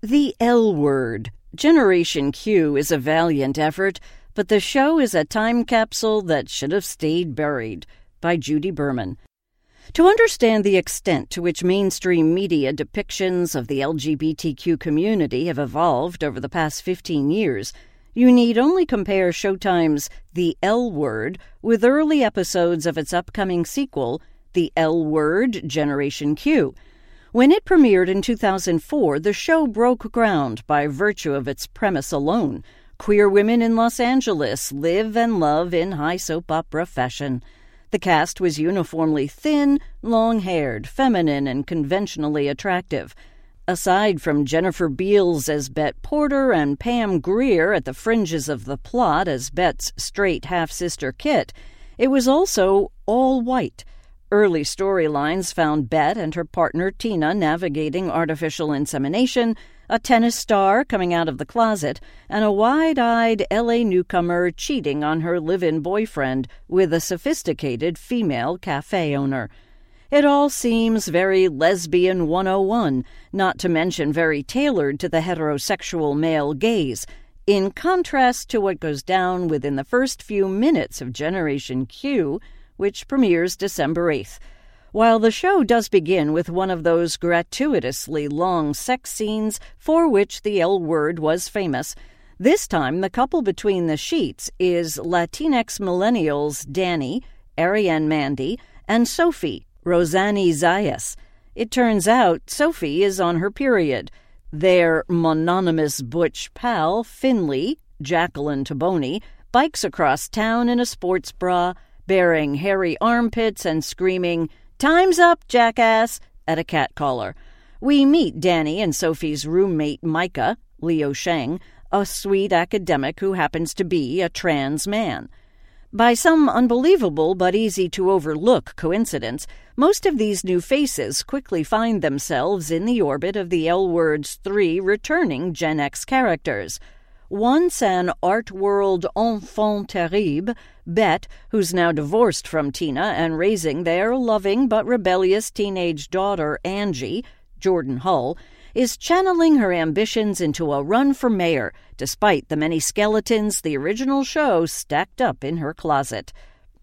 The L Word. Generation Q is a valiant effort, but the show is a time capsule that should have stayed buried. By Judy Berman. To understand the extent to which mainstream media depictions of the LGBTQ community have evolved over the past 15 years, you need only compare Showtime's The L Word with early episodes of its upcoming sequel, The L Word: Generation Q. When it premiered in 2004, the show broke ground by virtue of its premise alone. Queer women in Los Angeles live and love in high soap opera fashion. The cast was uniformly thin, long-haired, feminine, and conventionally attractive. Aside from Jennifer Beals as Bette Porter and Pam Grier at the fringes of the plot as Bette's straight half-sister Kit, it was also all white. Early storylines found Bette and her partner Tina navigating artificial insemination, a tennis star coming out of the closet, and a wide-eyed L.A. newcomer cheating on her live-in boyfriend with a sophisticated female cafe owner. It all seems very Lesbian 101, not to mention very tailored to the heterosexual male gaze, in contrast to what goes down within the first few minutes of Generation Q, which premieres December 8th. While the show does begin with one of those gratuitously long sex scenes for which the L Word was famous, this time the couple between the sheets is Latinx millennials Danny, Ariane Mandy, and Sophie, Rosanny Zayas. It turns out Sophie is on her period. Their mononymous butch pal, Finley, Jacqueline Taboni, bikes across town in a sports bra, bearing hairy armpits and screaming, "Time's up, jackass!" at a catcaller. We meet Danny and Sophie's roommate Micah, Leo Sheng, a sweet academic who happens to be a trans man. By some unbelievable but easy-to-overlook coincidence, most of these new faces quickly find themselves in the orbit of the L Word's 3 returning Gen X characters. Once an art world enfant terrible, Bette, who's now divorced from Tina and raising their loving but rebellious teenage daughter Angie, Jordan Hull, is channeling her ambitions into a run for mayor, despite the many skeletons the original show stacked up in her closet.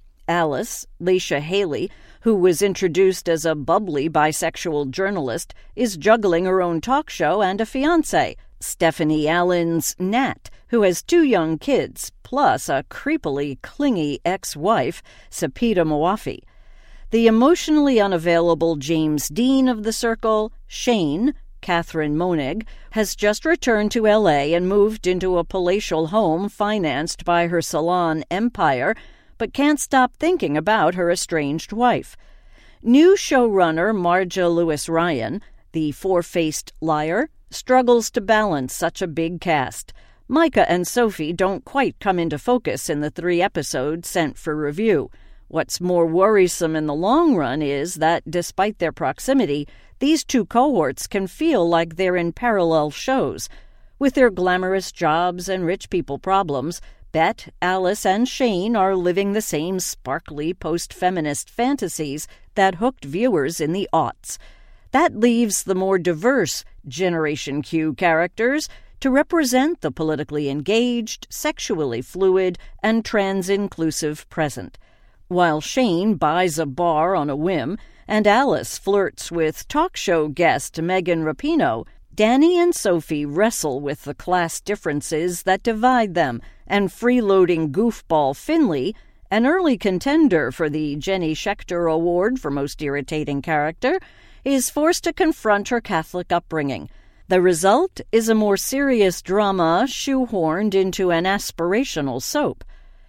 Alice, Leisha Haley, who was introduced as a bubbly bisexual journalist, is juggling her own talk show and a fiancé, Stephanie Allen's Nat, who has 2 young kids, plus a creepily clingy ex-wife, Sepideh Moafi. The emotionally unavailable James Dean of the circle, Shane, Catherine Monig, has just returned to L.A. and moved into a palatial home financed by her salon empire, but can't stop thinking about her estranged wife. New showrunner Marja Lewis Ryan, the 4-faced liar, struggles to balance such a big cast. Micah and Sophie don't quite come into focus in the 3 episodes sent for review. What's more worrisome in the long run is that, despite their proximity, these 2 cohorts can feel like they're in parallel shows. With their glamorous jobs and rich people problems, Bette, Alice, and Shane are living the same sparkly post-feminist fantasies that hooked viewers in the aughts. That leaves the more diverse Generation Q characters to represent the politically engaged, sexually fluid, and trans-inclusive present. While Shane buys a bar on a whim and Alice flirts with talk show guest Megan Rapinoe, Danny and Sophie wrestle with the class differences that divide them, and freeloading goofball Finley, an early contender for the Jenny Schechter Award for Most Irritating Character, is forced to confront her Catholic upbringing. The result is a more serious drama shoehorned into an aspirational soap.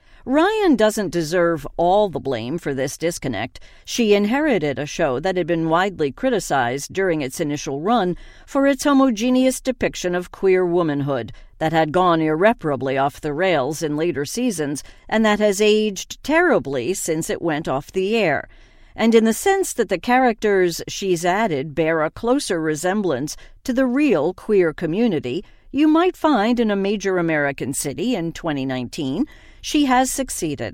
Ryan doesn't deserve all the blame for this disconnect. She inherited a show that had been widely criticized during its initial run for its homogeneous depiction of queer womanhood that had gone irreparably off the rails in later seasons and that has aged terribly since it went off the air. And in the sense that the characters she's added bear a closer resemblance to the real queer community you might find in a major American city in 2019, she has succeeded.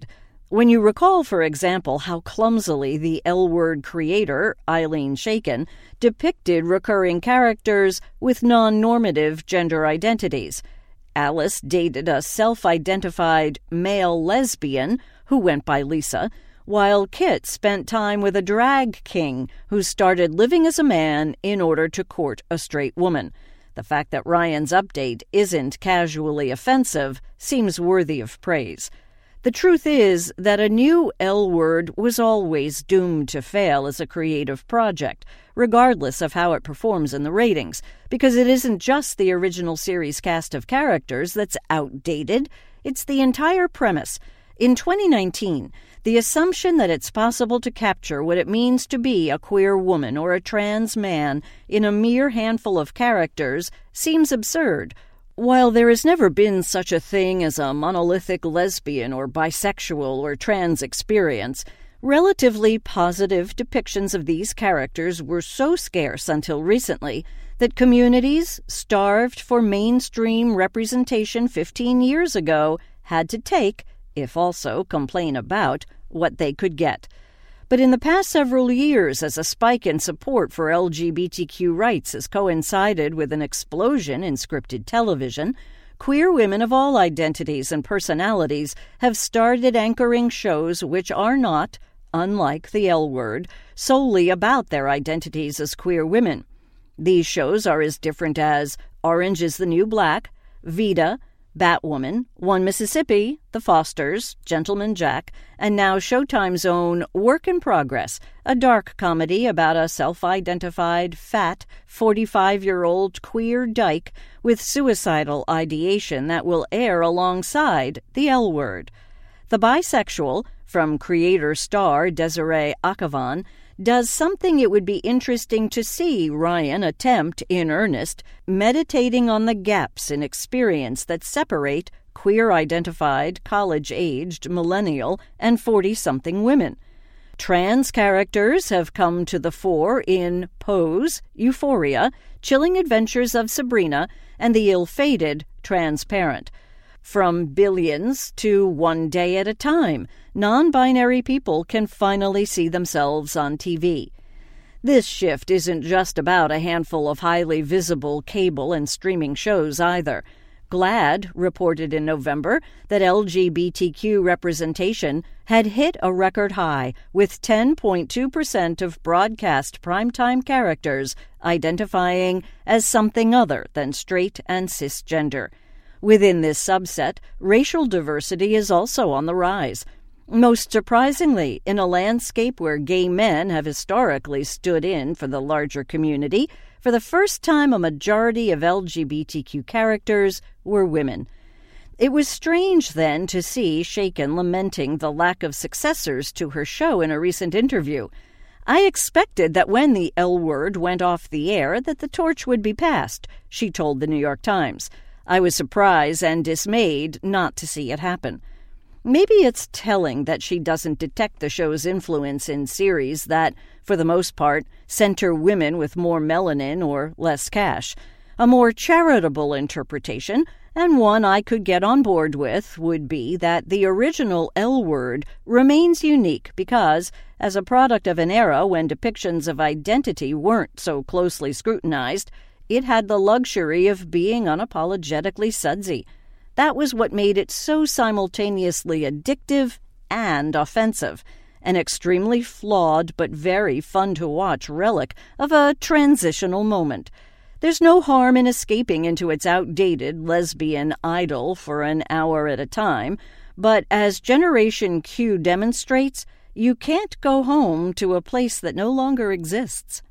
When you recall, for example, how clumsily the L-Word creator, Eileen Shaken, depicted recurring characters with non-normative gender identities. Alice dated a self-identified male lesbian who went by Lisa, while Kit spent time with a drag king who started living as a man in order to court a straight woman. The fact that Ryan's update isn't casually offensive seems worthy of praise. The truth is that a new L-Word was always doomed to fail as a creative project, regardless of how it performs in the ratings, because it isn't just the original series cast of characters that's outdated, it's the entire premise. In 2019, the assumption that it's possible to capture what it means to be a queer woman or a trans man in a mere handful of characters seems absurd. While there has never been such a thing as a monolithic lesbian or bisexual or trans experience, relatively positive depictions of these characters were so scarce until recently that communities, starved for mainstream representation 15 years ago, had to take, if also complain about, what they could get. But in the past several years, as a spike in support for LGBTQ rights has coincided with an explosion in scripted television, queer women of all identities and personalities have started anchoring shows which are not, unlike the L-Word, solely about their identities as queer women. These shows are as different as Orange is the New Black, Vida, Batwoman, One Mississippi, The Fosters, Gentleman Jack, and now Showtime's own Work in Progress, a dark comedy about a self-identified, fat, 45-year-old queer dyke with suicidal ideation that will air alongside the L-Word. The Bisexual, from creator-star Desiree Akhavan, does something it would be interesting to see Ryan attempt in earnest, meditating on the gaps in experience that separate queer-identified, college-aged, millennial, and 40-something women. Trans characters have come to the fore in Pose, Euphoria, Chilling Adventures of Sabrina, and the ill-fated Transparent. From Billions to One Day at a Time, non-binary people can finally see themselves on TV. This shift isn't just about a handful of highly visible cable and streaming shows either. GLAAD reported in November that LGBTQ representation had hit a record high, with 10.2% of broadcast primetime characters identifying as something other than straight and cisgender. Within this subset, racial diversity is also on the rise. Most surprisingly, in a landscape where gay men have historically stood in for the larger community, for the first time a majority of LGBTQ characters were women. It was strange then to see Shaken lamenting the lack of successors to her show in a recent interview. I expected that when the L-Word went off the air that the torch would be passed, she told the New York Times. I was surprised and dismayed not to see it happen. Maybe it's telling that she doesn't detect the show's influence in series that, for the most part, center women with more melanin or less cash. A more charitable interpretation, and one I could get on board with, would be that the original L-Word remains unique because, as a product of an era when depictions of identity weren't so closely scrutinized, it had the luxury of being unapologetically sudsy. That was what made it so simultaneously addictive and offensive, an extremely flawed but very fun-to-watch relic of a transitional moment. There's no harm in escaping into its outdated lesbian idyll for an hour at a time, but as Generation Q demonstrates, you can't go home to a place that no longer exists.